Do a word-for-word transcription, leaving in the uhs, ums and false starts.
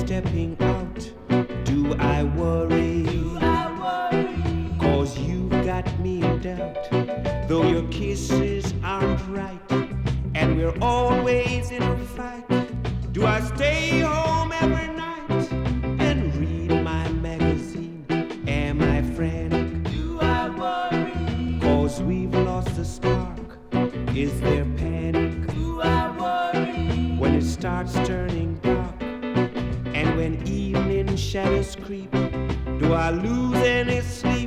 stepping out, do I worry? Do I worry? Cause you've got me in doubt, though your kisses aren't right, and we're always in a fight. Do I stay home every night and read my magazine? Am I frantic? Do I worry? Cause we've lost the spark. Is there panic? Do I worry? When it starts turning dark, and when evening shadows creep, do I lose any sleep?